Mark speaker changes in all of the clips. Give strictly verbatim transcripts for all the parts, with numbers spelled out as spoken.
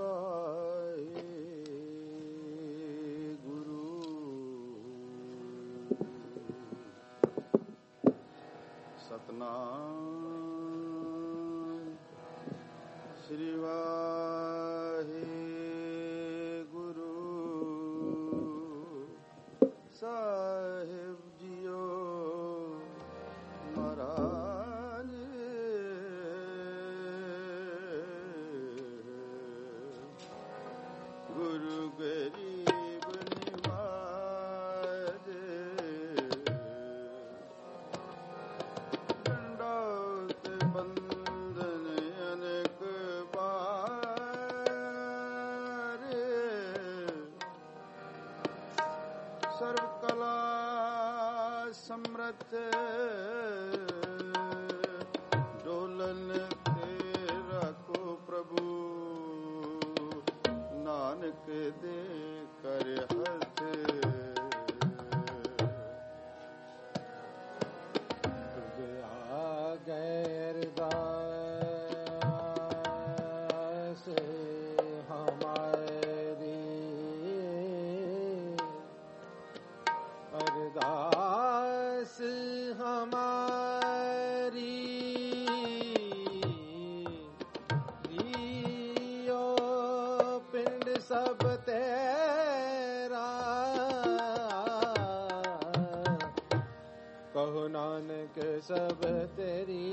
Speaker 1: ਸਤਨਾਮ ਸ੍ਰੀ ਵਾਹਿਗੁਰੂ ਸਾਹਿਬ ਜੀਓ ਮਹਾਰਾਜ ਗੁਰੂ ਗਰੀਬ ਨਿਵਾਜ ਡੰਡੋਤ ਬੰਦਨ ਅਨੇਕ ਬਾਰ ਸਰਵ ਕਲਾ ਸਮਰਥ ਡੋਲਨ ਤੇ ਰੱਖੋ ਪ੍ਰਭੂ ਨਾਨਕ ਦੇ ਕਰ ਹੱਥ
Speaker 2: अरदास हमारी अरदास हमारी दियो पिंड सब तेरा कहो नानक सब तेरी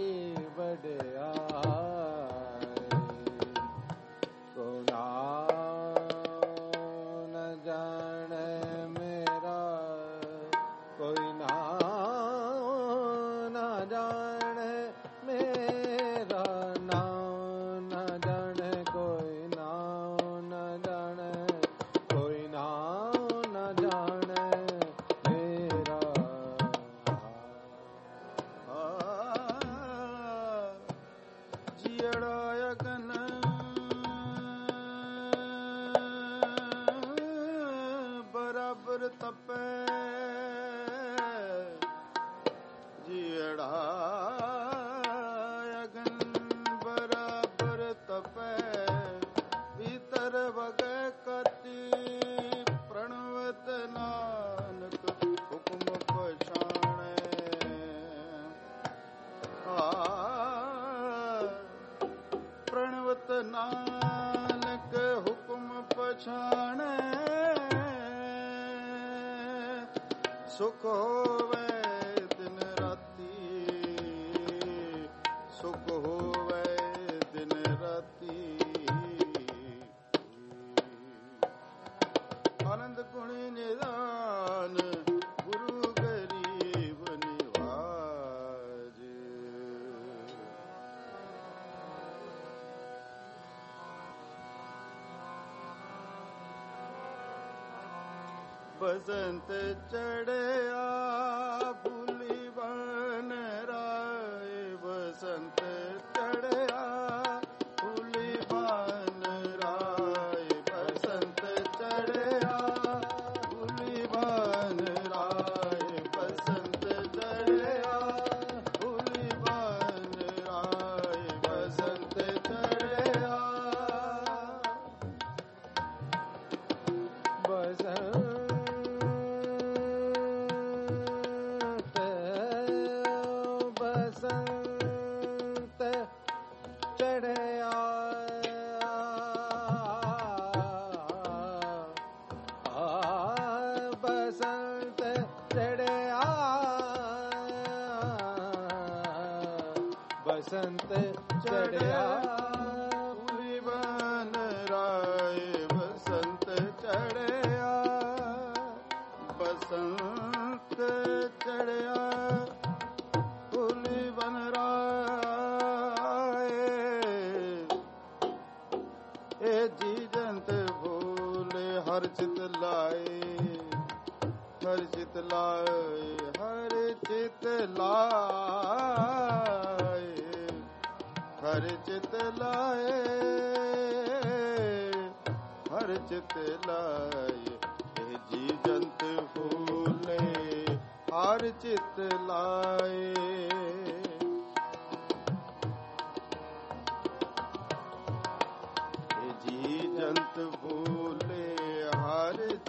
Speaker 2: बड़ाई को नाम न जाने मेरा कोई नाम न जाने मेरा नाम न जाने कोई नाम न जाने कोई नाम न जाने मेरा
Speaker 1: जियड़ा अगन बराबर तपे जियड़ा अगन बराबर तपे भीतर वगे कति प्रणवत नानक हुक्म पछाणे प्रणवत नानक हुक्म पछाणे सुख होवे दिन राती सुख होवे दिन राती आनंद गुणी निदान गुरु गरीब निवाज बसंत चढ़या भूली बन राय बसंत चढ़या भूली बन राय बसंत चढ़या भूली बन राय बसंत चढ़या भूली बन राय बसंत चढ़या
Speaker 2: बसंत बसंत चढ़या बसंत चढ़या बसंत चढ़या
Speaker 1: भूली बन राय बसंत चढ़या बसंत चढ़या भूली बन राय ए जी जंत भूले हर चित लाए हर चित लाए हर चित लाए हर चित लाए हर चित लाए ए जी जंत भूले हर चित लाए ए जी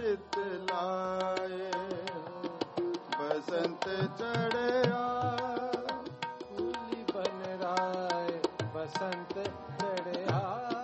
Speaker 1: ਚਿਤ ਲਾਏ ਬਸੰਤ ਚੜਿਆ
Speaker 2: ਫੂਲੀ ਬਨ ਰਾਏ ਬਸੰਤ ਚੜਿਆ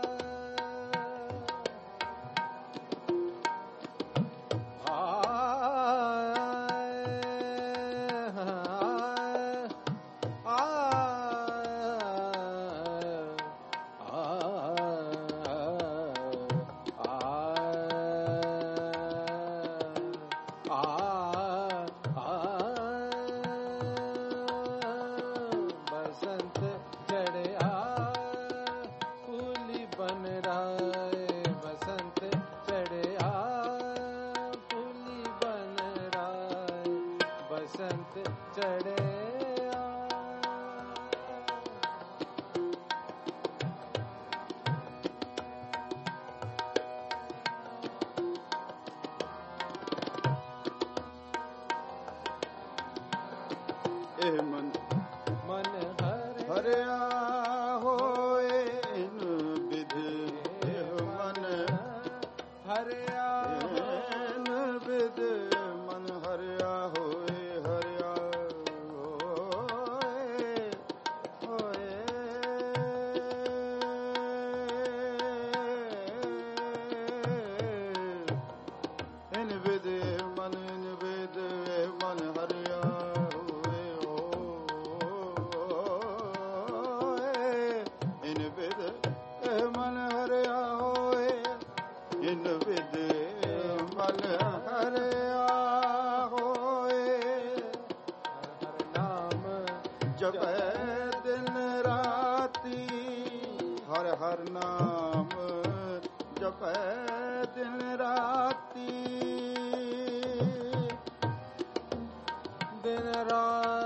Speaker 1: ਇਹ ਮਨ
Speaker 2: ਮਨ ਹਰਿ
Speaker 1: ਹਰਿਆ ਹੋਏ ਇਨ ਵਿਧਿ ਇਹ ਮਨ
Speaker 2: ਹਰਿਆ
Speaker 1: ਇਨ ਵਿਧਿ ਮਨ ਹਰਿਆ ਹੋਏ ਹਰਿਆ ਹੋਏ ਹੋਏ ਇਨ ਵਿਧਿ ਮਨ ਇਨ ਵਿਧਿ ਮਨ ਹਰਿਆ ਮਨ ਹਰਿਆ ਹੋਏ ਇਨ ਵਿਦ ਮਨ ਹਰਿਆ ਹੋਏ
Speaker 2: ਹਰਿ ਨਾਮ
Speaker 1: ਜਪੈ ਦਿਨ ਰਾਤੀ ਹਰ ਹਰ ਨਾਮ ਜਪੈ ਦਿਨ ਰਾਤੀ
Speaker 2: ਦਿਨ ਰਾਤੀ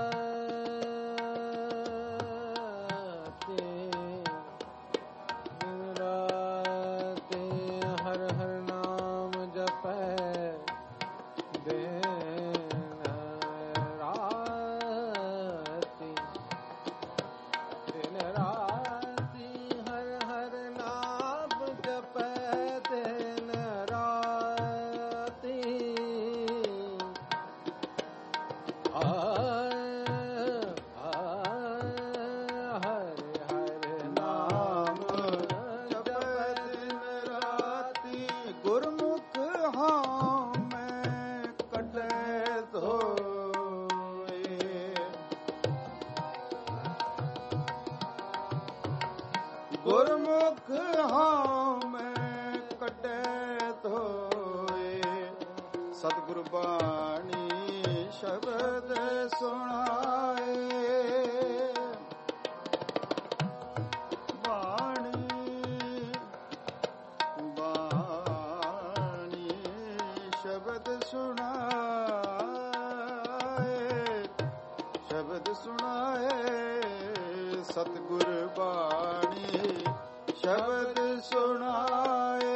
Speaker 1: ਗੁਰਮੁਖ ਹਾਂ ਮੈਂ ਕੱਢੇ ਧੋਏ ਸਤਿਗੁਰ ਬਾਣੀ ਸ਼ਬਦ ਸੁਣਾਏ ਬਾਣੀ ਬਾਣੀ ਸ਼ਬਦ ਸੁਣਾਏ ਸ਼ਬਦ ਸੁਣਾਏ ਸਤਿਗੁਰ ਬਾਣੀ ਸ਼ਬਦ ਸੁਣਾਏ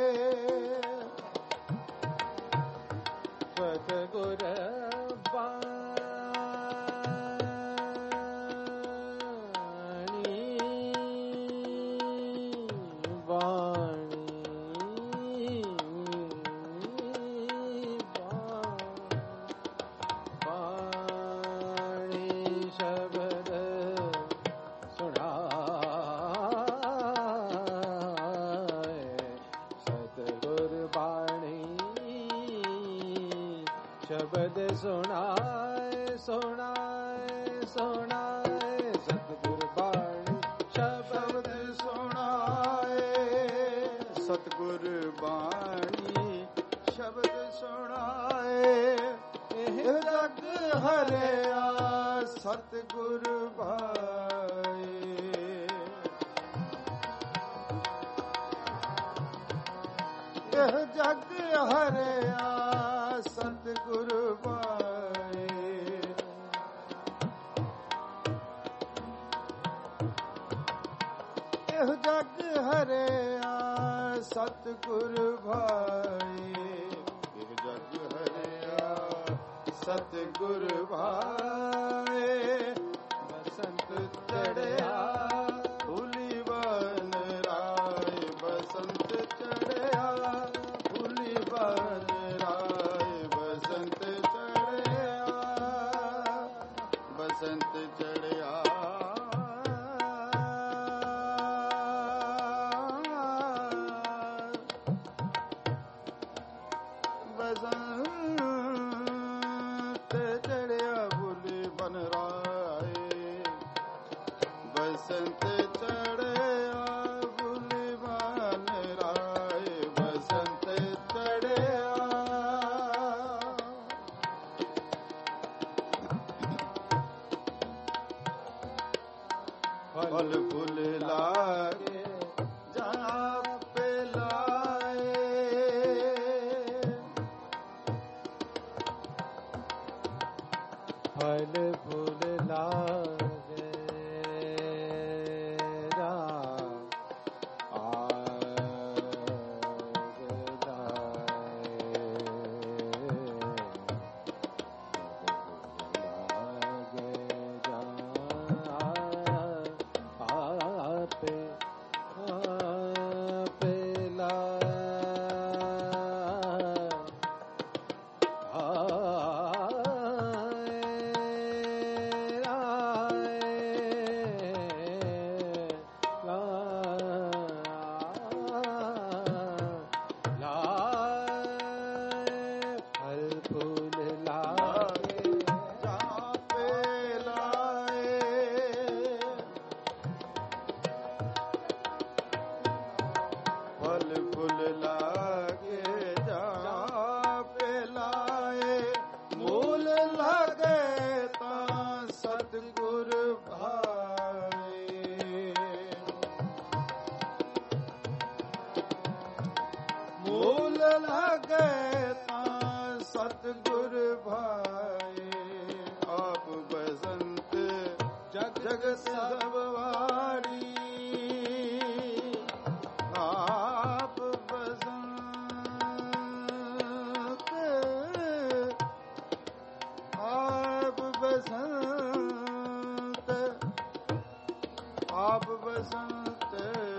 Speaker 2: ਸਤਿਗੁਰ ਬਾਣੀ ਬਾਣੀ ਬਾਣੀ ਸ਼ਬਦ ਸ਼ਬਦ ਸੁਣਾਏ ਸੁਣਾਏ ਸੁਣਾਏ ਸਤਿਗੁਰ ਬਾਣੀ ਸ਼ਬਦ ਸੁਣਾਏ
Speaker 1: ਸਤਿਗੁਰ ਬਾਣੀ ਸ਼ਬਦ ਸੁਣਾਏ ਇਹ ਜਗ ਹਰਿਆ ਸਤਿਗੁਰ ਭਾਏ ਇਹ ਜਗ ਹਰਿਆ ਸਤਿਗੁਰ ਭਾਏ ਇਹ ਜਗ ਹਰਿਆ ਸਤਿਗੁਰ ਭਾਏ ਇਹ ਜਗ ਹਰਿਆ ਸਤਿਗੁਰ ਭਾਏ ਬਸੰਤ ਚੜਿਆ ਫੂਲੀ ਬਨ ਰਾਏ ਬਸੰਤ ਚੜਿਆ ਫੂਲੀ ਬਨ बसंत चढ़या भूलिबान राय बसंत चढ़या फल फूल लागे जहाँ पे लाए
Speaker 2: फल फूल लागे राम
Speaker 1: सतगुर भाए आप बसंत जग सब वारी आप बसंत आप बसंत आप बसंत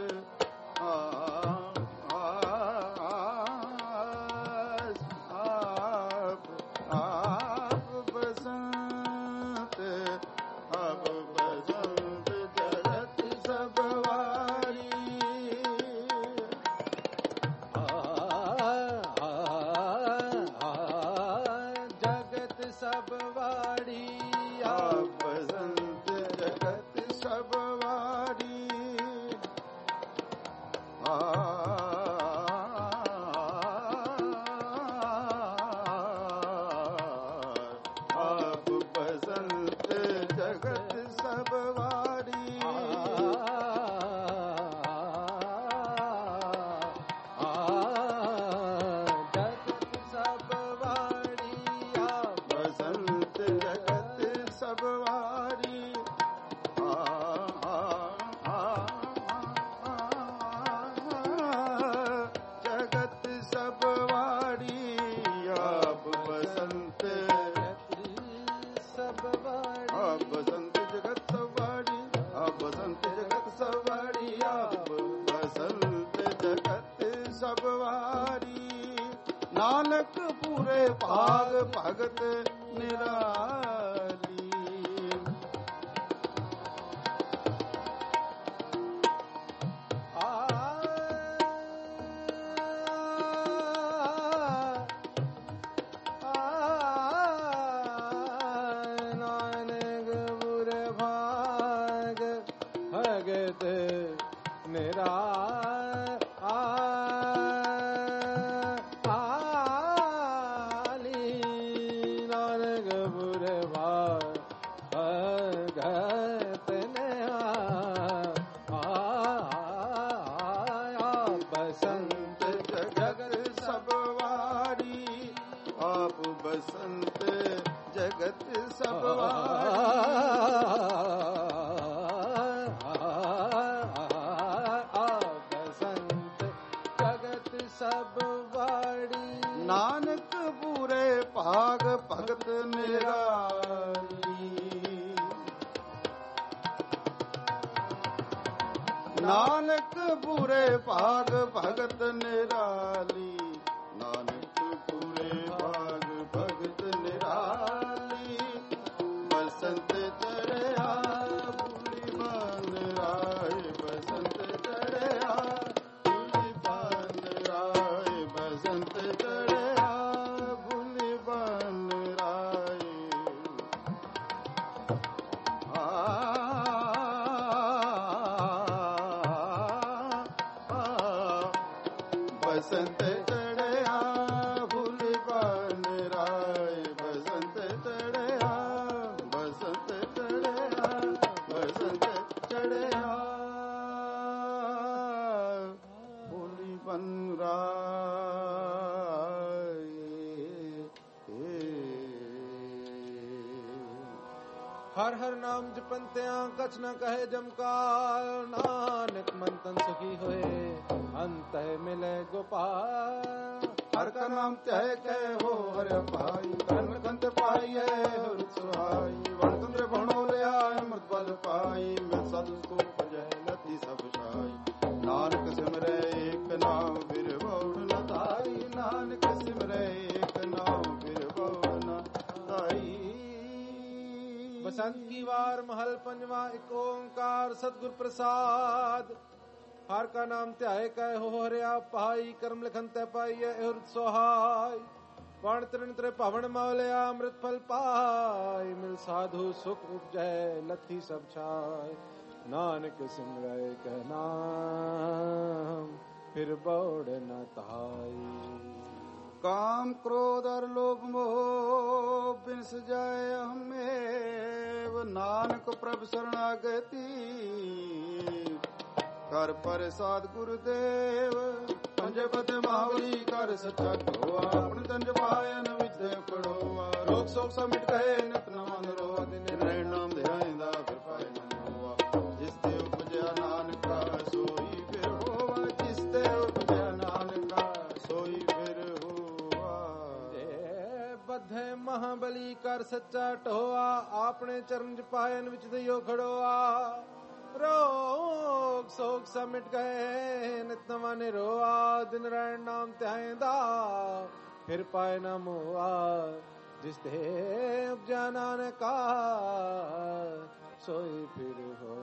Speaker 1: नानक पूरे भाग भगत निराली आ नानक पूरे भाग भगत बसंत जगत सब बसंत जगत सब वाड़ी नानक पूरे भाग भगत निराली नानक पूरे भाग भगत निराली नानक पूरे भाग भगत निराली बसंत चढ़या भूलिबान राय बसंत चढ़या भूलिबान राय बसंत चढ़या भूलिबान राय आ ਬਸੰਤ ਚੜਿਆ ਫੁੱਲ ਬਨ ਰਾਏ ਬਸੰਤ ਚੜਿਆ ਬਸੰਤ ਚੜਿਆ ਬਸੰਤ ਚੜਿਆ ਫੁੱਲ ਬਨ ਰਾਏ।
Speaker 2: ਹਰ ਹਰ ਨਾਮ ਜਪੰਤਿਆਂ ਕਛ ਨ ਕਹੇ ਜਮਕਾਰ ਨਾਨਕ ਮਨ ਤਨ ਸੁਖੀ ਹੋਏ ਅੰਤਹਿ ਮਿਲੇ ਗੋਪਾਲ।
Speaker 1: ਹਰ ਕਾ ਨਾਮ ਧਿਆਏ ਕੈ ਹੋ ਹਰਿ ਪਾਈ ਕਰਨ ਕੰਤ ਪਾਈਐ ਹਰਿ ਸੁਹਾਈ ਵਣ ਤੁੰਦਰੇ ਭਣੋ ਲਿਆ ਅੰਮ੍ਰਿਤ ਬਲ ਪਾਈ ਮਿਲ ਸਾਧੂ ਕੋ ਭਜੈ ਲਤੀ ਸਭ ਛਾਈ ਨਾਨਕ ਸਿਮਰੈ ਏਕ ਨਾਮ ਫਿਰ ਬਉੜ ਨ ਧਾਈ ਨਾਨਕ ਸਿਮਰੈ ਏਕ ਨਾਮ ਫਿਰ ਬਉੜ ਨ ਧਾਈ।
Speaker 2: ਬਸੰਤ ਕੀ ਵਾਰ ਮਹਲ ਪੰਜਵਾ ਇੱਕ ਓੰਕਾਰ ਸਤਿਗੁਰ ਪ੍ਰਸਾਦ। ਹਰ ਕਾ ਨਾਮ ਧਿਆਏ ਕੈ ਹੋ ਹਰਿਆ ਪਾਈ ਕਰਮ ਲਿਖਨ ਤੈ ਪਾਈਐ ਇਹ ਸੁਹਾਈ ਵਣ ਤ੍ਰਿਣ ਤ੍ਰੇ ਭਵਨ ਮੌਲਿਆ ਅੰਮ੍ਰਿਤ ਫਲ ਪਾਈ ਮਿਲ ਸਾਧੂ ਸੁਖ ਉਪਜੈ ਲੱਥੀ ਸਭ ਛਾਈ ਨਾਨਕ ਸਿਮਰੈ ਕੈ ਨਾਮ ਫਿਰ ਬਉੜ ਨ ਧਾਈ।
Speaker 1: काम क्रोध और लोभ मोह बिन सजाए हमें नानक प्रभ शरणागति कर प्रसाद गुरुदेव पंजे पद मावली कर सच्चा ढोआ अपने तंज पायन विद्य पढ़ोआ रोग शोक सब मिट गए नित नमन रो दिन रहन नाम ध्यान दा फिर पाए न हुआ जिस ते उपजया नानक का सोई फिर होवा जिस ते उपजया नानक का सोई फिर
Speaker 2: ਬਧੈ ਮਹਾਬਲੀ ਕਰ ਸੱਚਾ ਢੋਆ ਆਪਣੇ ਚਰਨ ਚ ਪਾਇਨ ਵਿੱਚ ਦਈਓ ਖੜੋਆ ਰੋਗ ਸੋਗ ਸਭ ਮਿਟ ਗਏ ਨਿਤ ਨਵਾਂ ਨਿਰੋਆ ਦਿਨ ਰਹਿਣ ਨਾਮ ਧਿਆਇਂਦਾ ਫਿਰ ਪਾਏ ਨਾ ਮੋਆ ਜਿਸ ਦੇ ਉਪਜਾ ਨਾਨਕਾ ਸੋਈ ਫਿਰ ਹੋ।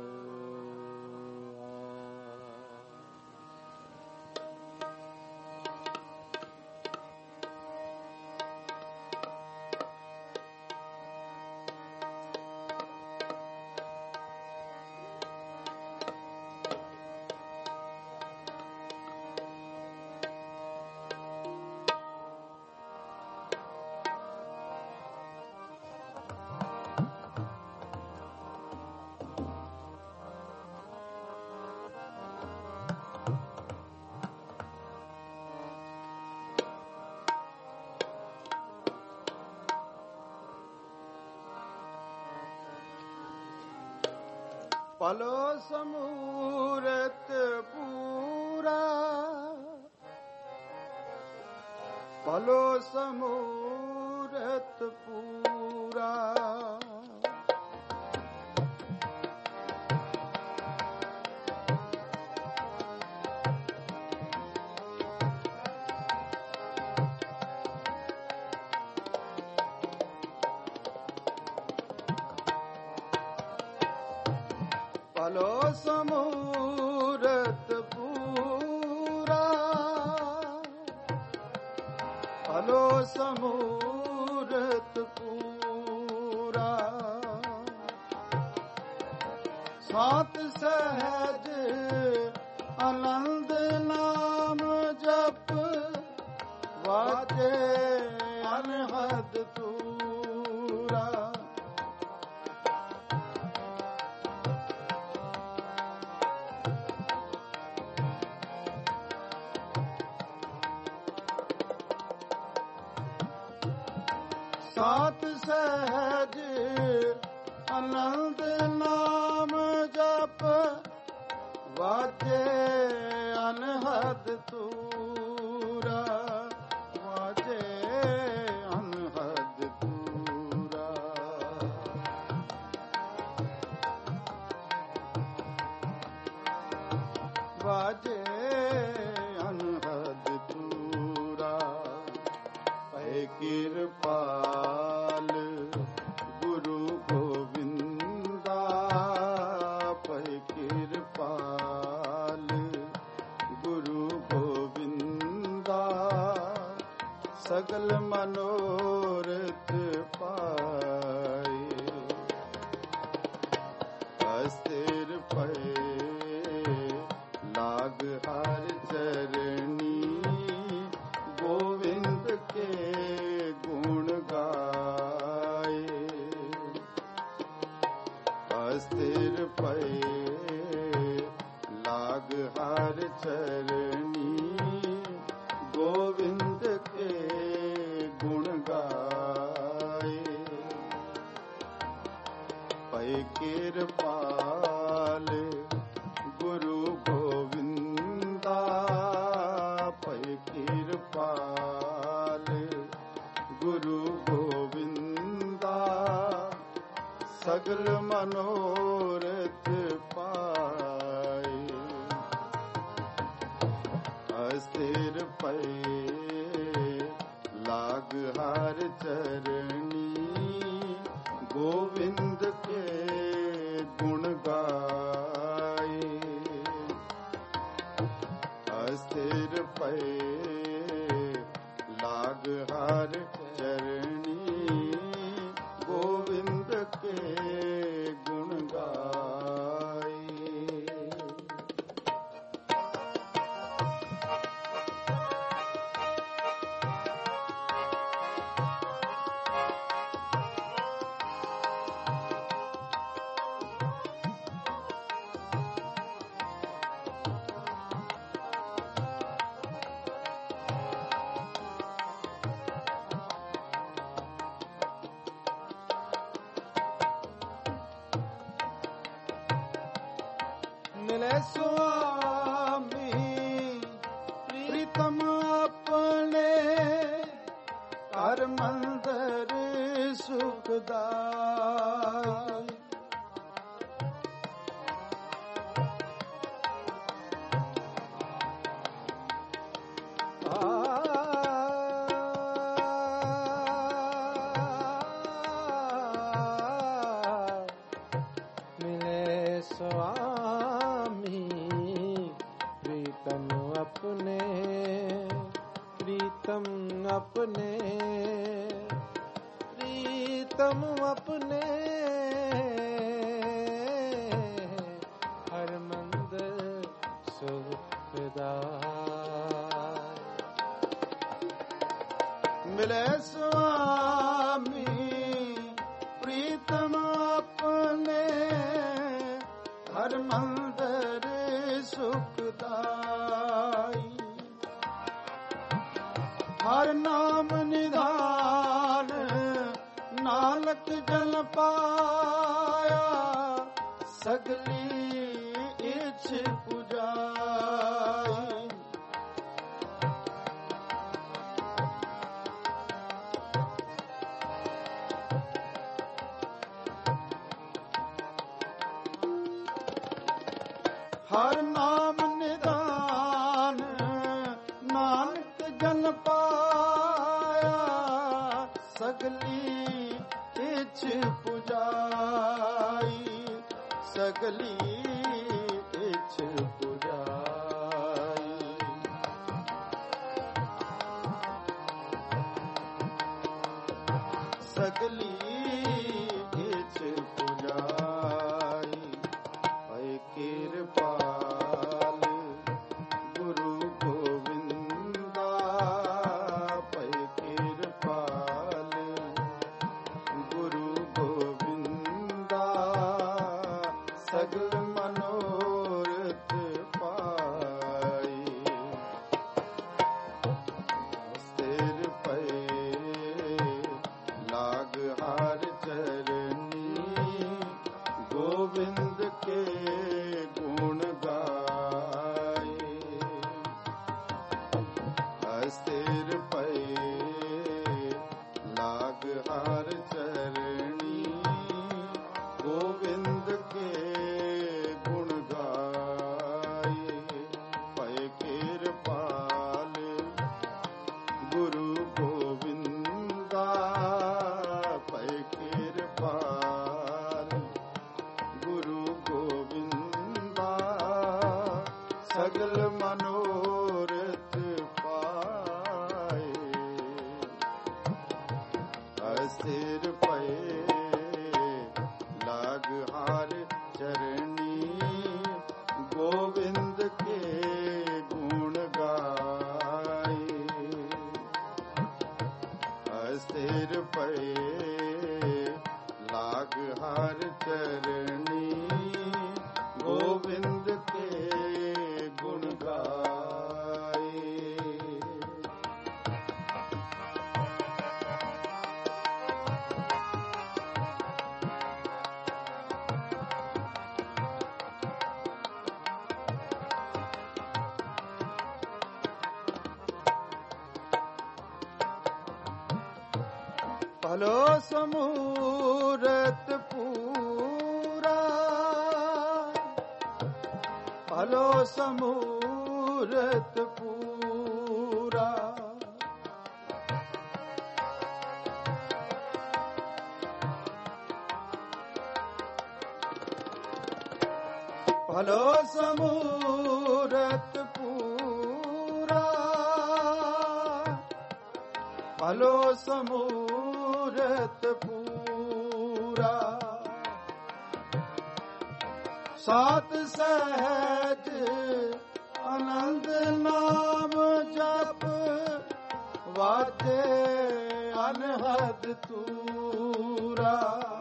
Speaker 1: पलो समूरत पूरा पलो समूरत पूरा पलो समूरत पूरा पलो समूरत पूरा सात सहज आनंद नाम जप वाजे अनहद तूरा सात सहज आनंद नाम जप वाजे अनहद तूरा वाजे अनहद तूरा वाजे अनहद तूरा पै कृपाल गुरु गोविंदा पै कृपाल गुरु गोविंदा सगल मनोरथ पाए अस्थिर पै लाग हर चरणी हार चरणी गोविंद के गुण गाए पै कृपाल गुरु गोविंदा पै कृपाल गुरु गोविंदा सगल मनोरथ पाए अस्थिर पै लाग हार चरणी गोविंद के गुण गाए अस्थिर पै लाग हार चरणी गोविंद के गुण गाए
Speaker 2: मिले स्वामी प्रीतम अपने
Speaker 1: हर मंदिर सुखदाई
Speaker 2: मिले स्वामी प्रीतम अपने प्रीतम अपने प्रीतम अपने हर मंदिर सुखदाई
Speaker 1: मिले स्वामी प्रीतम अपने हर मंदिर सुखदाई हर नाम निधान नानक जन पाया सगली इच्छ पुजाई हर नाम निदान नानक जन पाया सगली इच्छ पुजाई सगली इच्छ पुजाई सगली इच्छ पुजाई पै कृपाल गुरु गोविंदा पै कृपाल गुरु गोविंदा सगल मनोरथ पाई स्थिर पै लाग हार चरणी गोविंद के गुण गाए अस्थिर पै लाग हार चरणी गोविंद के गुण गाए पै कृपाल गुरु गोविंदा पै कृपाल गुरु गोविंदा सगल मनोरथ पाए अस्थिर पै लाग हार चरणी गोविंद के गुण गाए अस्थिर पै लाग हार चरणी गोविंद के गुण भलो समूरत पूरा, भलो समूरत पूरा, भलो समूरत पूरा, भलो समूरत पूरा, सात सहज आनंद नाम जप, वाजे अनहद तूरा,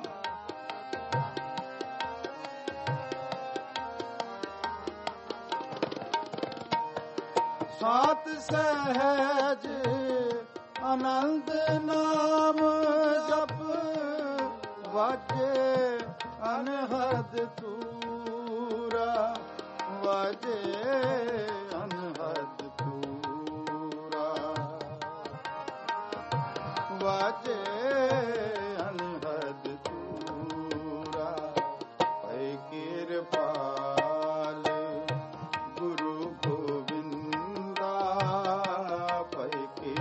Speaker 1: सात सहज आनंद नाम जप, वाजे अनहद तूरा, वाजे अनहद तूरा, वाजे अनहद तूरा। पै कृपाल गुरु गोविंदा, पै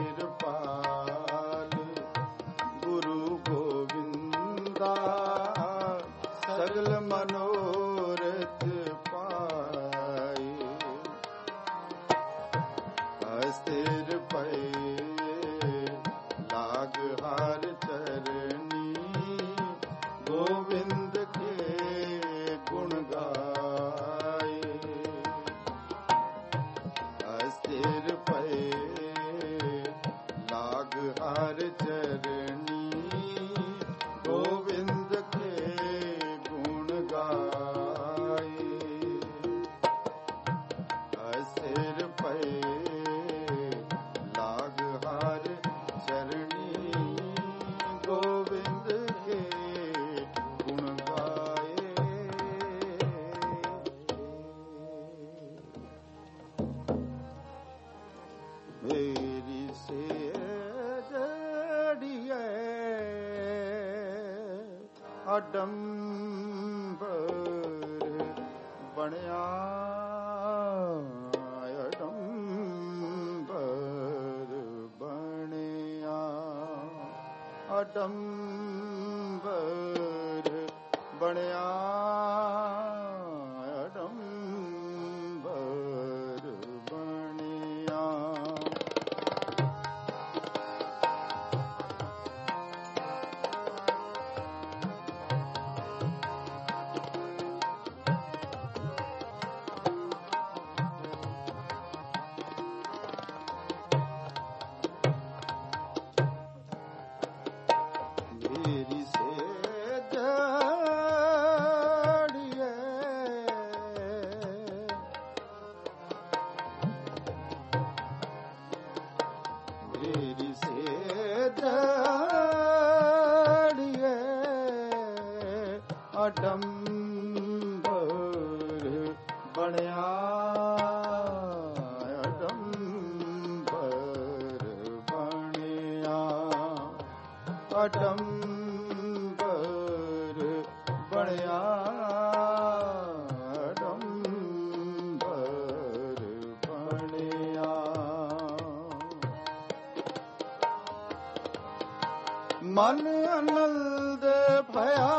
Speaker 1: कृपाल गुरु गोविंदा, सगल मनोरथ पाए, अस्थिर पै लाग हार चरनी, गोविंद के गुण गाए, अस्थिर पै लाग हार चरनी, गोविंद के गुण गाए, अस्थिर पै लाग हार चरनी, गोविंद के गुण गाए। मेरी सेज जड़िए अडंबर बणिया, अडंबर बणिया, अडंबर बणिया, अडंबर बणिया, मेरी सेज जड़िए मेरी सेज जड़िए अडंबर बणिया, अडंबर बणिया, अडंबर बणिया, अडंबर बणिया, मन आनंद भया,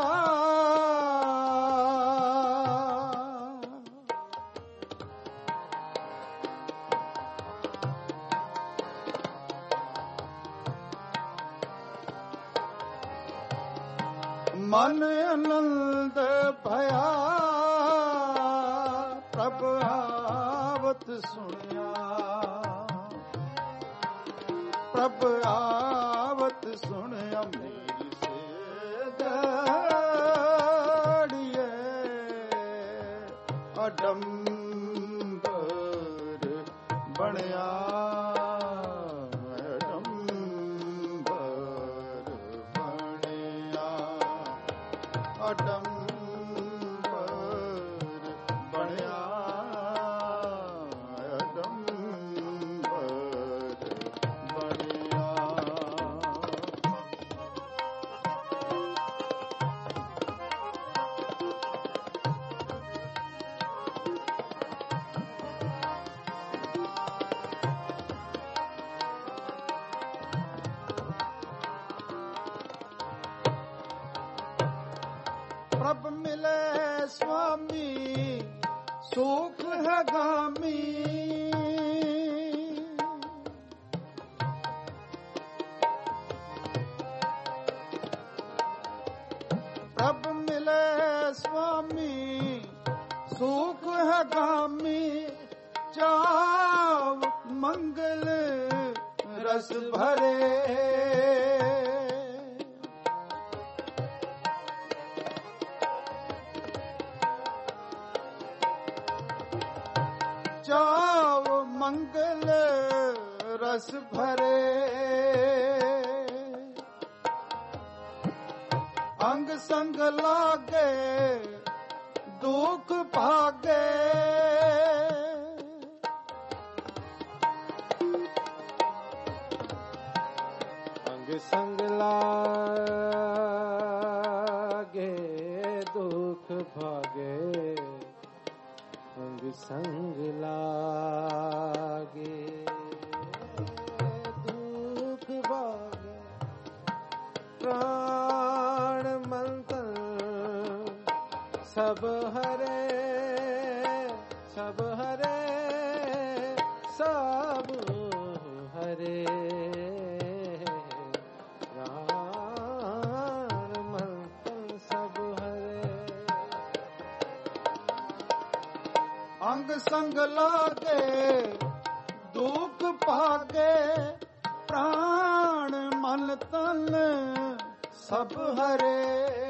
Speaker 1: मन आनंद भया, प्रभ आवत सुनिया, प्रभ आवत सुनिया, मेरी सेज जड़िए अडंबर बणिया, अडंबर बणिया, अडंबर बणिया, अडंबर बणिया। ਪ੍ਰਭ ਮਿਲੇ ਸੁਆਮੀ ਸੁਖ ਹੈ ਗਾਮੀ। ਪ੍ਰਭ ਮਿਲੇ ਸੁਆਮੀ ਸੁਖ ਹੈ ਗਾਮੀ। ਚਾਵ ਮੰਗਲ ਰਸ ਭਰੇ ਚਾਵ ਮੰਗਲ ਰਸ ਭਰੇ। ਅੰਗ ਸੰਗ ਲਾਗੇ ਦੁਖ ਭਾਗੇ। ਅੰਗ ਸੰਗ ਲਾਗੇ ਦੁਖ ਭਾਗੇ। ਅੰਗ ਸੰਗ ਲਾਗੇ ਦੁਖ ਭਾਗੇ। ਪ੍ਰਾਣ ਮਨ ਤਨ ਸਭ ਹਰੇ ਸਭ ਹਰੇ ਸਭ ਹਰੇ। ਪ੍ਰਾਣ ਮਨ ਤਨ ਸਭ ਹਰੇ। ਅੰਗ ਸੰਗ ਲਾਗੇ ਦੁਖ ਭਾਗੇ। ਪ੍ਰਾਣ ਮਨ ਤਨ ਸਭ ਹਰੇ।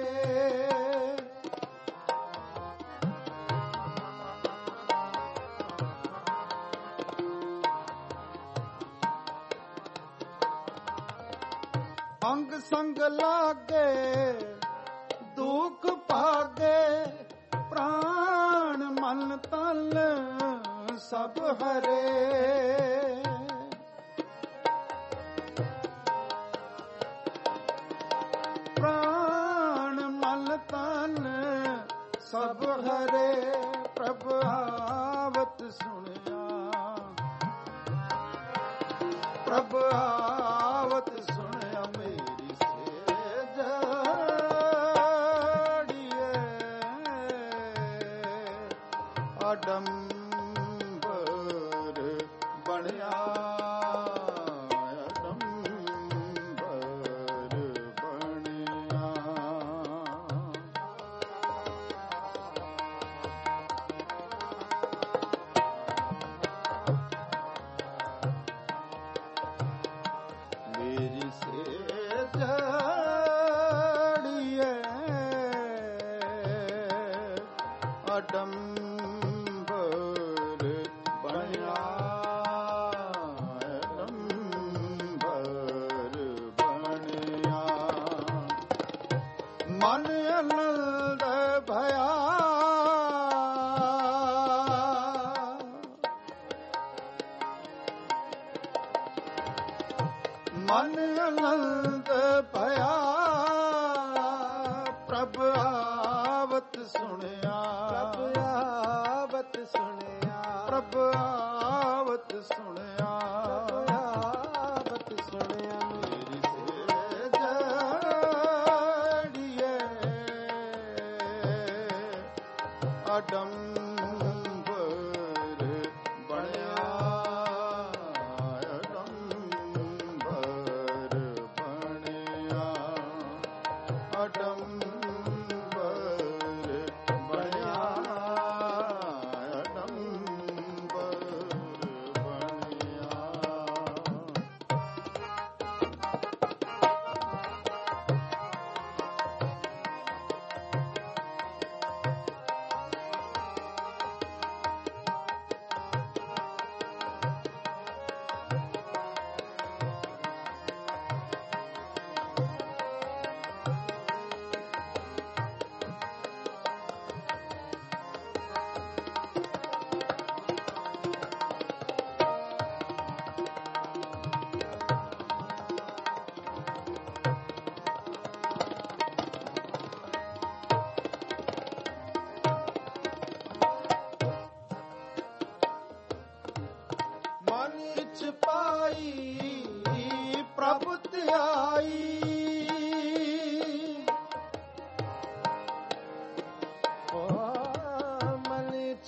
Speaker 1: ਅੰਗ ਸੰਗ ਲਾਗੇ ਦੁਖ ਭਾਗੇ। ਪ੍ਰਾਣ ਮਨ ਤਨ ਸਭ ਹਰੇ। ਪ੍ਰਾਣ ਮਨ ਤਨ ਸਭ ਹਰੇ। ਪ੍ਰਭ ਆਵਤ ਸੁਣਿਆ ਪ੍ਰਭ ਆਵਤ ਸੁਣਿਆ ਮੇਰੀ ਸੇਜ ਜੜੀਏ। ਅਡੰਬਰ ਬਣਿਆ ਮਨ ਅਨੰਦ ਭਇਆ। ਮਨ ਅਨੰਦ ਭਇਆ। ਪ੍ਰਭ ਆਵਤ ਸੁਣਿਆ ਪ੍ਰਭ ਆਵਤ ਸੁਣਿਆ। ਪ੍ਰਭ ਆਵਤ ਸੁਣਿਆ ਆਵਤ ਸੁਣਿਆ ਮੇਰੀ ਸੇਜ ਜੜੀਏ। ਅਡੰਬਰ ਬਣਿਆ ਅਡੰਬਰ ਬਣਿਆ ਅਡੰਬਰ ਬਣਿਆ ਅਡੰਬਰ ਬਣਿਆ।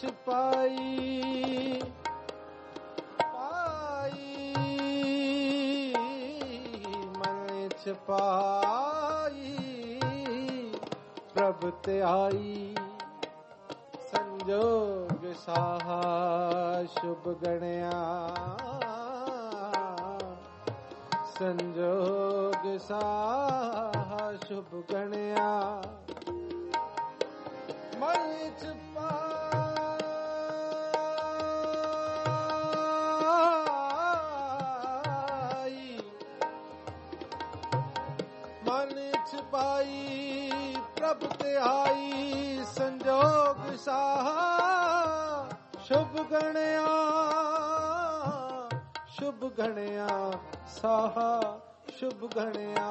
Speaker 2: ਪਾਈ ਪਾਈ ਮਨ ਚ ਪਾਈ ਪ੍ਰਭ ਤੇ ਆਈ ਸੰਜੋਗ ਸਾਹਾ ਸ਼ੁਭ ਗਣਿਆ ਸੰਜੋਗ ਸਾਹਾ ਸ਼ੁਭ ਗਣਿਆ ਮਨ ਚ ਪਾਈ ਮਨ ਚ ਪਾਈ ਪ੍ਰਭ ਤੇ ਆਈ ਸੰਜੋਗ ਸਾਹਾ ਸ਼ੁਭ ਗਣਿਆ ਸ਼ੁਭ ਗਣਿਆ ਸਾਹਾ ਸ਼ੁਭ ਗਣਿਆ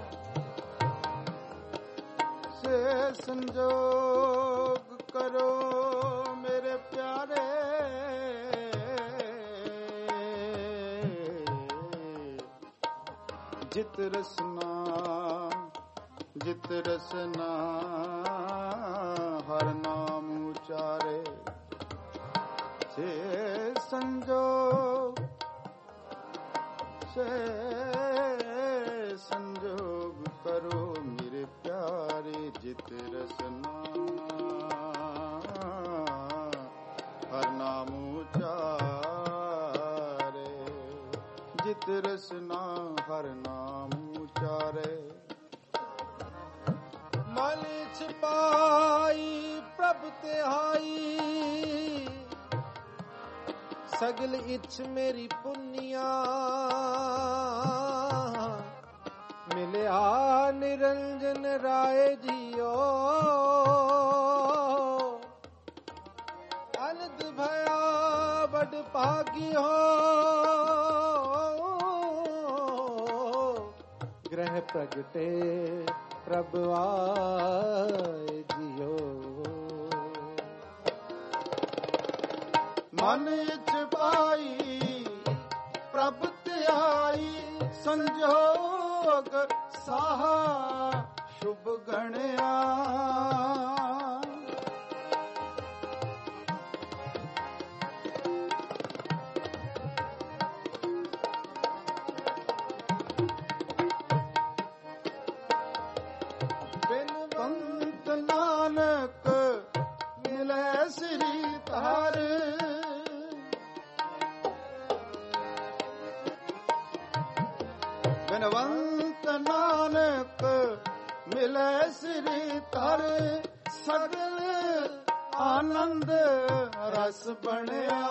Speaker 2: ਸੇ ਸੰਜੋਗ ਕਰੋ ਮੇਰੇ ਪਿਆਰੇ ਜਿਤ ਰਸਨਾ ਜਿਤ ਰਸਨਾ ਹਰ ਨਾਮ ਉਚਾਰੇ ਸੇ ਸੰਜੋਗ ਸੇ ਸੰਜੋਗ ਕਰੋ ਮੇਰੇ ਪਿਆਰੇ ਜਿਤ ਰਸਨਾ ਹਰ ਨਾਮ ਉਚਾਰੇ ਜਿਤ ਰਸਨਾ ਹਰ ਨਾਮ ਉਚਾਰੇ ਮਨ ਚ ਪਾਈ ਪ੍ਰਭ ਤੇ ਆਈ ਸਗਲ ਇੱਛ ਮੇਰੀ ਪੁੰਨੀਆ ਮਿਲਿਆ ਨਿਰੰਜਨ ਰਾਏ ਜੀਓ ਅਨੰਦ ਭਇਆ ਬੜ ਭਾਗਿਓ ਗ੍ਰਹਿ ਪ੍ਰਗਟੇ ਪ੍ਰਭ ਆਏ ਜੀਓ ਮਨ ਵਿੱਚ ਪਾਈ ਪ੍ਰਭ ਤੇ ਆਈ ਸੰਜੋਗ ਸਾਹਾ ਸ਼ੁਭ ਗਣਿਆ ਬਿਨਵੰਤ ਨਾਨਕ ਮਿਲੈ ਸ੍ਰੀ ਧਾਰ ਬਿਨਵੰਤ ਨਾਨਕ ਮਿਲੈ ਸ੍ਰੀ ਧਰ ਸਗਲ ਆਨੰਦ ਰਸ ਬਣਿਆ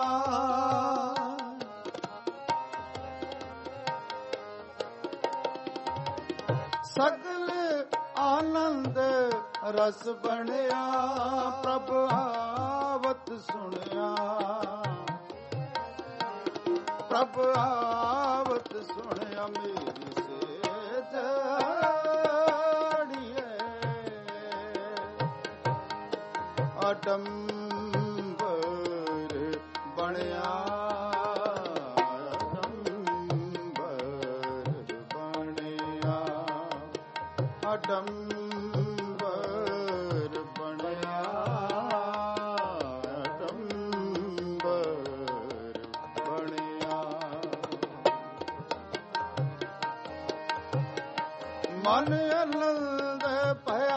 Speaker 2: ਸਗਲ ਆਨੰਦ ਰਸ ਬਣਿਆ ਪ੍ਰਭ ਆਵਤ ਸੁਣਿਆ ਪ੍ਰਭ ਆਵਤ ਸੁਣਿਆ ਮੇਰੀ ਸੇਜ ਅਡੰਬਰ ਬਣਿਆ ਅਡੰਬਰ ਬਣਿਆ ਅਡੰਬਰ ਬਣਿਆ ਅਡੰਬਰ ਬਣਿਆ ਮਨ ਆਨੰਦ ਭਇਆ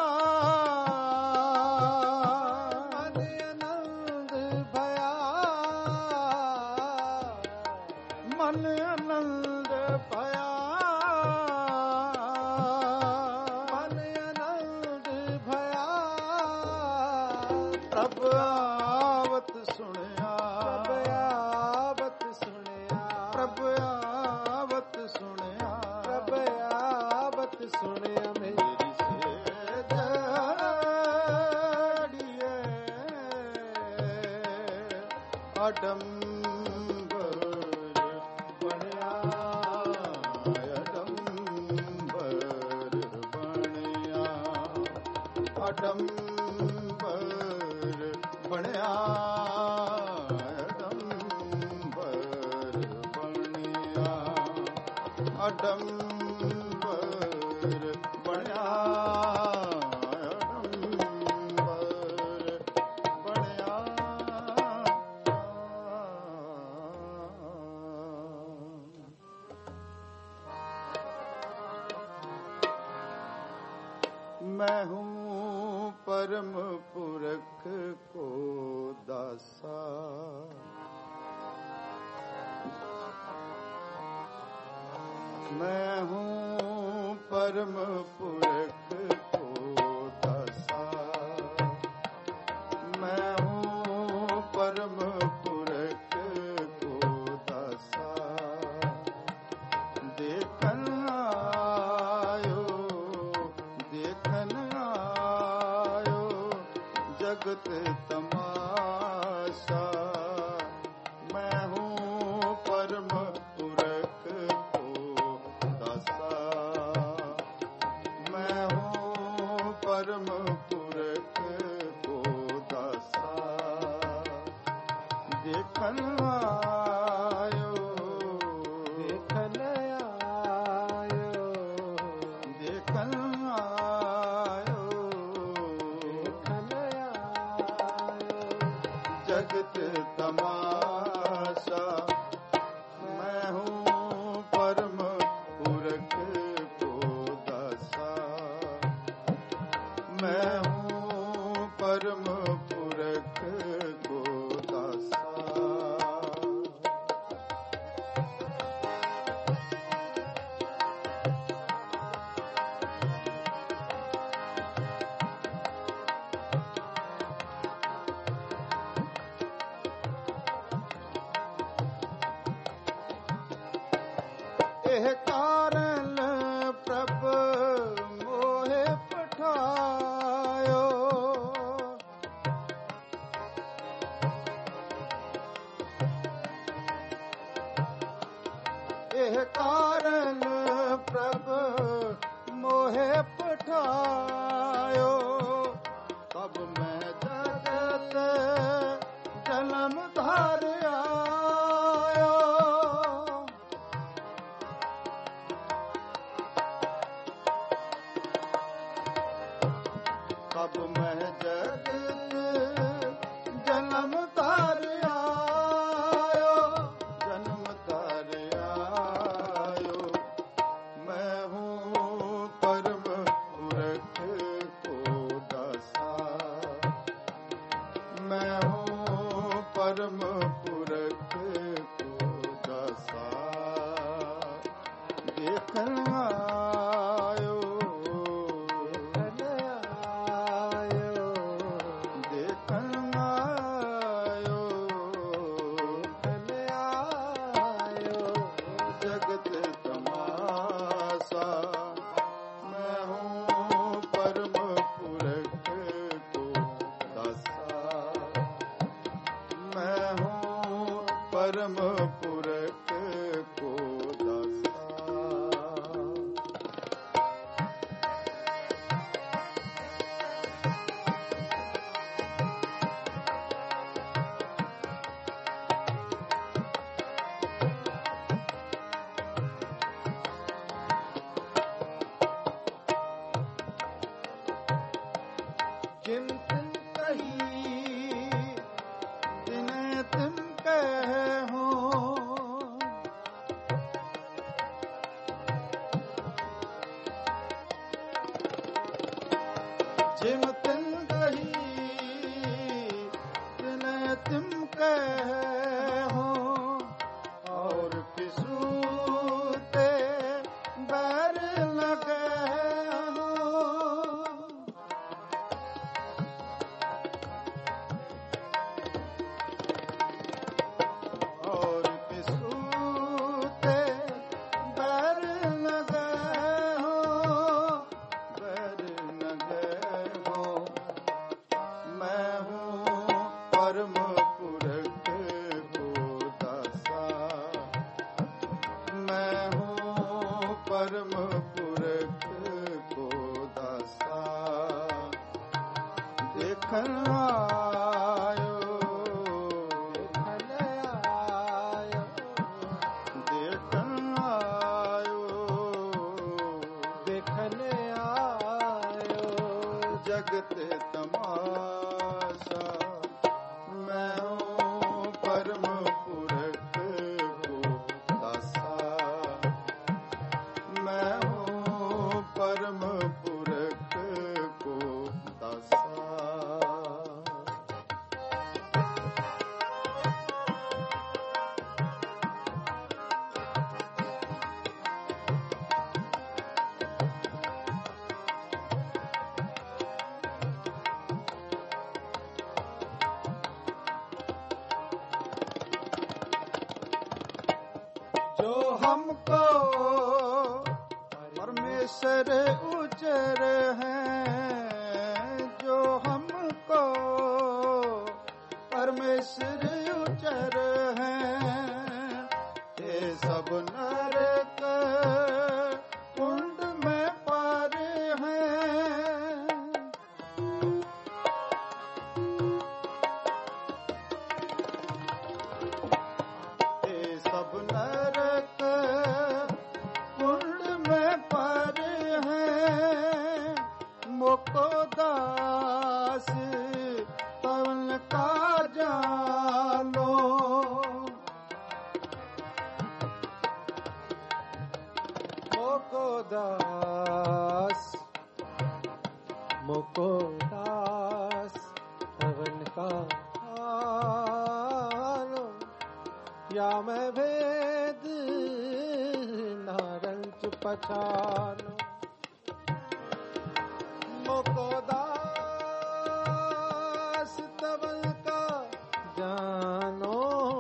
Speaker 2: ਅਡੰਬਰ ਬਣਿਆ ਅਡੰਬਰ ਬਣਿਆ ਅਡੰਬਰ ਬਣਿਆ ਅਡੰਬਰ ਬਣਿਆ ਅਡੰਬਰ ਬਣਿਆ ਅਡੰਬਰ ਬਣਿਆ
Speaker 1: परम पुरख को दासा। मैं हूँ परम पुरख को दासा। मैं हूँ परम पुरख को दासा। देखन आयो देखन आयो जगत तमाशा। मैं हूँ परम पुरख को दासा। मैं हूँ परम पुरख को दासा। देखन आयो
Speaker 2: देखन आयो
Speaker 1: देखन आयो
Speaker 2: देखन आयो
Speaker 1: जगत तमाशा। मैं हूँ परम पुरख को दासा। मैं हूँ परम पुरख को दासा। एह कारण प्रभ मोहे पठायो। एह कारण प्रभ मोहे पठायो। तब मैं जगत जन्म धार आयो। तब मैं जगत जन्म तार आयो। जन्म तार आयो। मैं हूँ परम पुरख को दासा। मैं हूँ परम पुरख को दासा। देखन आयो देखन आयो
Speaker 2: देखन आयो
Speaker 1: जगत तमाशा। मैं हूँ परम पुरख को दासा। मैं हूँ परम पुरख को दासा। जिन तिन कही जिन्हें तुम कहे हो। जिम तिन कही जिन्हें तुम कहे हो। और किसूते बैर लगे हो। और किसूते बैर लगे हो। बैर लगे हो। मैं हूँ परम पुरख को दासा। मैं हूँ परम पुरख को दासा। देखन आयो
Speaker 2: देखन आयो
Speaker 1: देखन आयो
Speaker 2: देखन आयो
Speaker 1: जगत तमाशा। मैं हूँ परम पुरख को दासा। मैं हूँ परम पुरख को दासा। जो हमको परमेश्वर उचर हैं, जो हमको परमेश्वर उचर हैं, ये सब नरक कुंड में पार हैं। ये सब नरक कुंड में पार हैं, मोको दास पवन का जानो।
Speaker 2: मोको दास मोको दास पवन का जानो, या मैं भेद नारंच पहचानो। मोको दास तवन का जानो,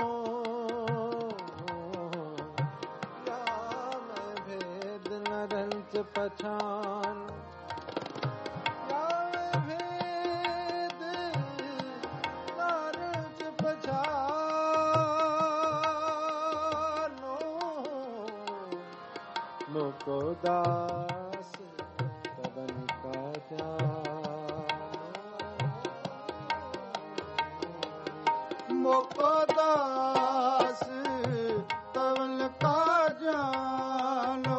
Speaker 2: या मैं भेद नारंच पहचानो। या मैं भेद नारंच पहचानो। मोको दास तवन का जानो।
Speaker 1: मोको दास तवन का जानो।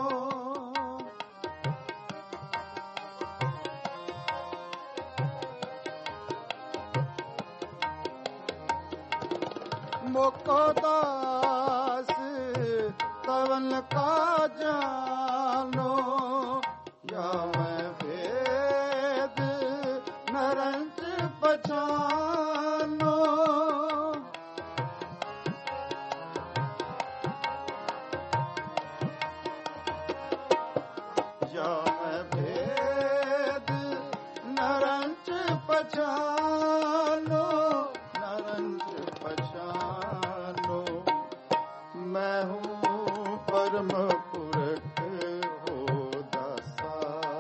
Speaker 1: मोको दास तवन का जानो, या मैं भेद नरंच पहचानो। या मैं भेद नरंच पहचानो, नरंच पहचानो। मैं हूँ परम पुरख हो दासा,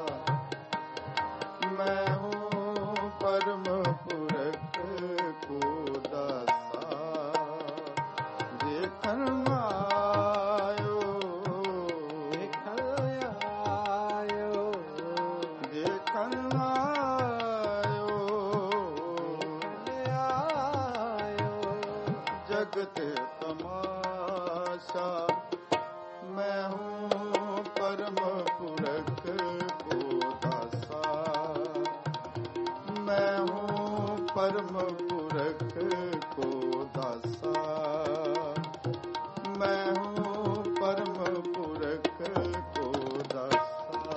Speaker 1: मैं हूँ परम पुरख को दासा। देखन आयो
Speaker 2: देखन आयो
Speaker 1: देखन आयो
Speaker 2: आयो
Speaker 1: जगत तमाशा। मैं हूँ परम पुरख को दासा, मैं हूँ परम पुरख को दासा, मैं हूँ परम पुरख को दासा।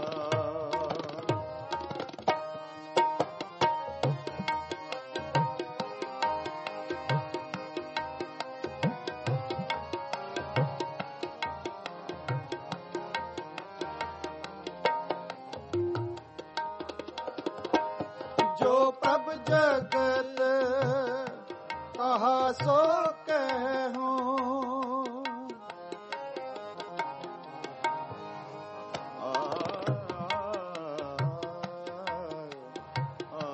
Speaker 1: जो प्रभ जगत कहा सो कहूं, आ, आ,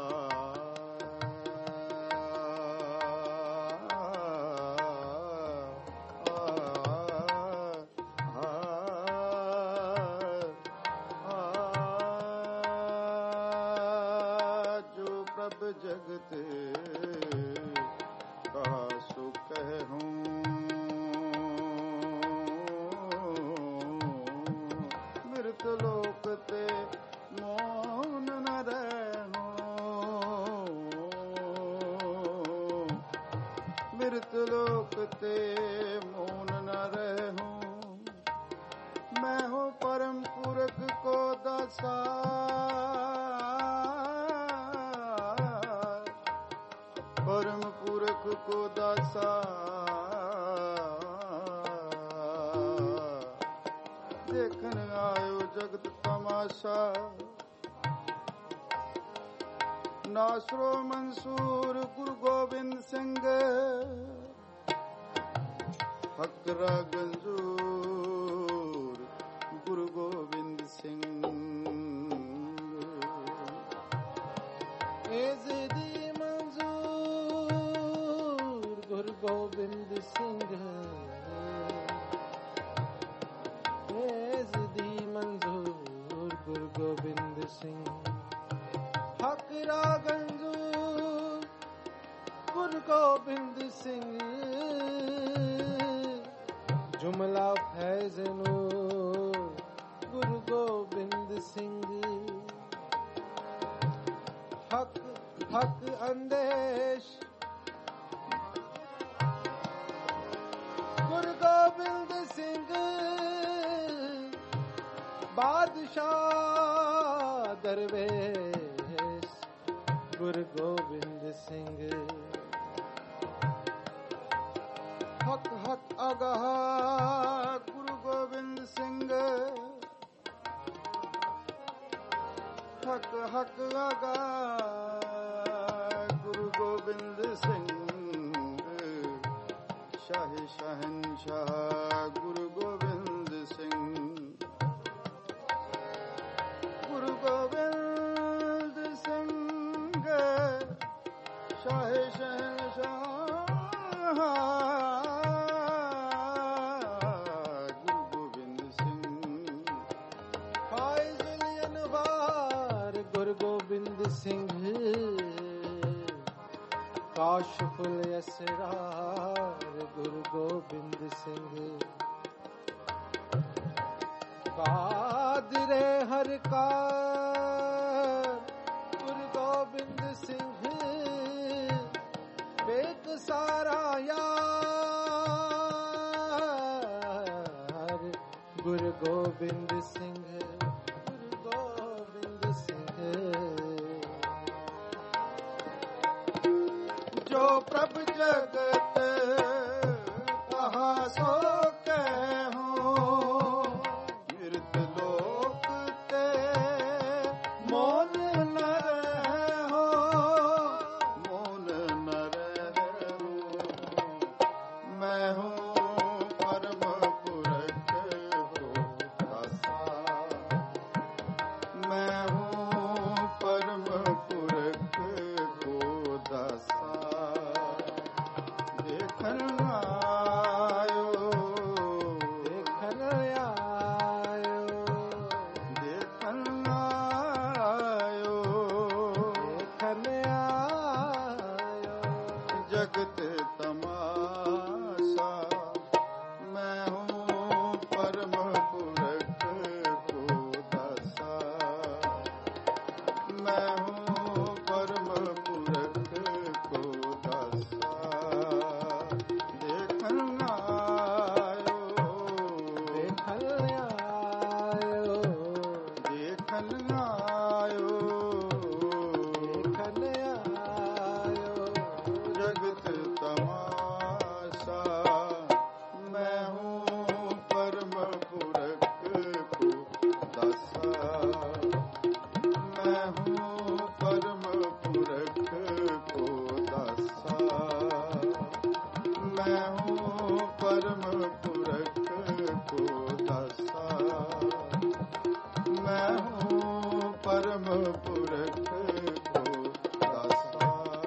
Speaker 1: जो प्रभ जगत का सो कहूं, मृत लोक ते मौन न रहूं, मृत लोक ते मौन न रहूं। मैं हूँ परम पुरख को दासा, परम पुरख को दासा। देखन आयो जगत तमाशा, नासरो मंसूर गुरु गोविंद सिंह, हकरा गंजूर
Speaker 2: ਗੋਬਿੰਦ ਸਿੰਘ ਫੈਜ਼ ਦੀ ਮਨਜ਼ੂਰ ਗੁਰੂ ਗੋਬਿੰਦ ਸਿੰਘ ਹਕ ਰਾਗੰਜੂ ਗੁਰੂ ਗੋਬਿੰਦ ਸਿੰਘ ਜੁਮਲਾ ਫੈਜ਼ ਨੂਰ ਗੁਰੂ ਗੋਬਿੰਦ ਸਿੰਘ ਹਕ ਹਕ ਅੰਦੇਸ਼ ਗੁਰੂ ਗੋਬਿੰਦ ਸਿੰਘ ਬਾਦਸ਼ਾਹ ਦਰਵੇਸ਼ ਗੁਰੂ ਗੋਬਿੰਦ ਸਿੰਘ
Speaker 1: ਹਕ ਹਕ ਅਗਾਹ ਗੁਰੂ ਗੋਬਿੰਦ ਸਿੰਘ ਹਕ ਹਕ ਅਗਾਹ ਗੁਰੂ ਗੋਬਿੰਦ ਸਿੰਘ ਸ਼ਾਹ ਸ਼ਹਿਨਸ਼ਾਹ ਗੁਰੂ ਗੋਬਿੰਦ ਸਿੰਘ ਗੁਰੂ ਗੋਬਿੰਦ ਸਿੰਘ ਸ਼ਾਹ ਸ਼ਹਿਨਸ਼ਾਹ
Speaker 2: ਗੋਬਿੰਦ ਸਿੰਘ ਕਾਸ਼ਫੁਲ ਅਸਰਾਰ ਗੁਰੂ ਗੋਬਿੰਦ ਸਿੰਘ ਕਾਦਰੇ ਹਰ ਕਾਰ ਗੁਰੂ ਗੋਬਿੰਦ ਸਿੰਘ ਵੇਖ ਸਾਰਾ ਯਾਰ ਗੁਰੂ ਗੋਬਿੰਦ ਸਿੰਘ
Speaker 1: ਜੋ ਪ੍ਰਭ ਜਗਤ ਕਹਾ ਸੋ ਕਹਿ ਹੋ ਮਿਰਤ ਲੋਕ ਤੇ ਮੋਨ ਨ ਰਹੋ ਮੋਨ ਨ ਰਹੋ ਮੈਂ ਹੂੰ ਪਰਮ ਪੁਰਖ ਹੋ ਦਾਸਾ ਮੈਂ ਹੂੰ ਪਰਮ ਪੁਰਖ ਹੋ ਦਾਸਾ ਜਗਤ ਤਮਾਸ਼ਾ ਮੈਂ ਹੂੰ ਪਰਮ ਪੁਰਖ ਕੋ ਦਾਸਾ ਮੈਂ ਹੂੰ ਪਰਮ ਪੁਰਖ ਕੋ ਦਾਸਾ ਦੇਖਣ ਆਇਓ
Speaker 2: ਦੇਖਣ ਆਇਓ
Speaker 1: ਦੇਖਣ ਆਇਓ
Speaker 2: ਦੇਖਣ ਆਇਓ
Speaker 1: ਜਗਤ ਤਮਾਸ਼ਾ ਮੈਂ ਹੂੰ ਪਰਮ ਪੁਰਖ ਕੋ ਦਾਸਾ ਮੈਂ ਹੂੰ ਪਰਮ ਪੁਰਖ ਕੋ ਦਾਸਾ ਮੈਂ ਹੂੰ ਪਰਮ ਪੁਰਖ ਕੋ ਦਾਸਾ ਮੈਂ ਹੂੰ ਪਰਮ ਪੁਰਖ ਕੋ ਦਾਸਾ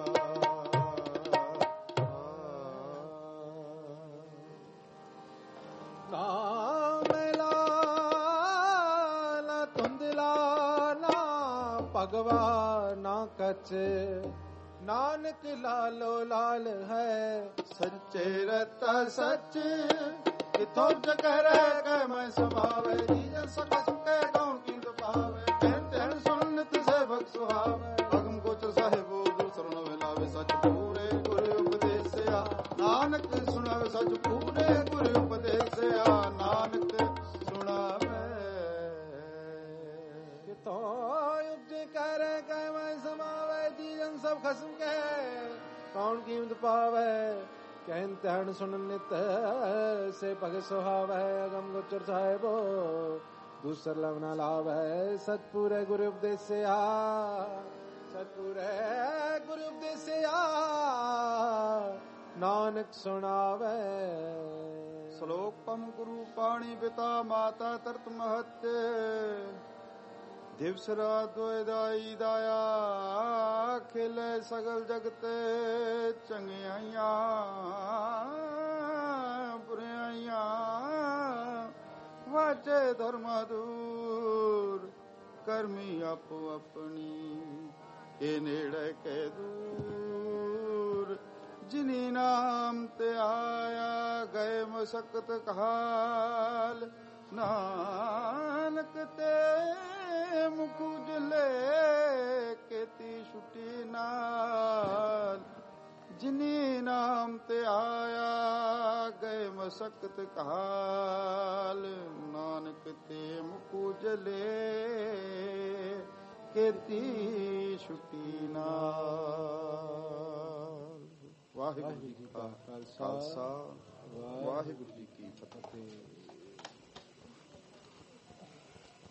Speaker 2: ਨਾ ਮੈਲਾ ਨਾ ਧੁੰਦਲਾ ਨਾ ਭਗਵਾ ਨਾ ਕਚ ਨਾਨਕ ਲਾਲੋ ਲਾਲ ਹੈ
Speaker 1: ਸੱਚੇ ਰਤਾ ਸੱਚ ਕਿਥੋਂ ਜਗਹ ਰਹਿ ਕੇ ਮੈਂ ਸਮਾਵੇ ਜੀਜਨ ਸਕ ਸੁਕੇ ਗਾਉਂ ਕੀ ਦਪਾਵੇ ਕਹਿਣ ਤੈਨ ਸੁਣ ਤਿਸੇ ਭਗ ਸੁਹਾਵੇ ਅਗਮ ਗੋਚਰ ਸਾਹਿਬੋ ਗੁਰ ਸਰਣ ਵੇਲਾਵੇ ਸੱਚ ਪੂਰੇ ਗੁਰ ਉਪਦੇਸਿਆ ਨਾਨਕ ਸੁਣਾਵੇ ਸੱਚ ਪੂਰੇ ਗੁਰ ਉਪਦੇਸਿਆ ਨਾਨਕ ਸੁਣਾਵੇ
Speaker 2: ਕਿਥੋਂ ਉਪਜੇ ਕਰ ਕੇ ਮੈਂ ਸਮਾਵੇ ਜੀਜਨ ਸਭ ਖਸਮ ਕੇ ਕੌਣ ਕੀਮਤ ਪਾਵੇ ਕਹਿਨ ਤੈਨ ਸੁਣ ਨਿਤ ਸੇ ਭਗ ਸੁਹਾਵੇ ਅਗਮ ਗੋਚਰ ਸਾਹਿਬੋ ਦੂਸਰ ਲਵਨਾ ਲਾਵੇ ਸਤਪੂਰੇ ਗੁਰੂ ਉਪਦੇਸਿਆ ਸਤਪੂਰੇ ਗੁਰੂ ਉਪਦੇਸਿਆ ਨਾਨਕ ਸੁਣਾਵੇ
Speaker 1: ਸ਼ਲੋਕ ਪਮ ਗੁਰੂ ਪਾਣੀ ਪਿਤਾ ਮਾਤਾ ਤਰਤ ਮਹਤ ਦਿਵਸ ਰਾਤ ਦੋਇ ਦਾਈ ਦਾਇਆ ਖਿਲੇ ਸਗਲ ਜਗਤ ਚੰਗਿਆਈਆਂ ਸਾਚੇ ਧਰਮ ਦੂਰ ਕਰਮੀ ਆਪੋ ਆਪਣੀ ਇਹ ਨੇੜੇ ਕੇ ਦੂਰ ਜਿਨੀ ਨਾਮ ਤੇ ਆਇਆ ਗਏ ਮਸਕਤ ਕਾਲ ਨਾਨਕ ਤੇ ਮੁਖ ਉਜਲੇ ਕੀਤੀ ਛੁੱਟੀ ਨਾਲ ਜਿਨੀ ਨਾਮ ਤੇ ਆਇਆ ਗਏ ਮਸਕਤ ਕਾਲ ਨਾਨਕ ਤੇ ਮੁਖ ਉਜਲੇ ਕੀਤੀ ਛੁੱਟੀ ਨਾਲ। ਵਾਹਿਗੁਰੂ ਜੀ ਕਾ ਖਾਲਸਾ ਵਾਹਿਗੁਰੂ ਜੀ ਕੀ ਫਤਿਹ।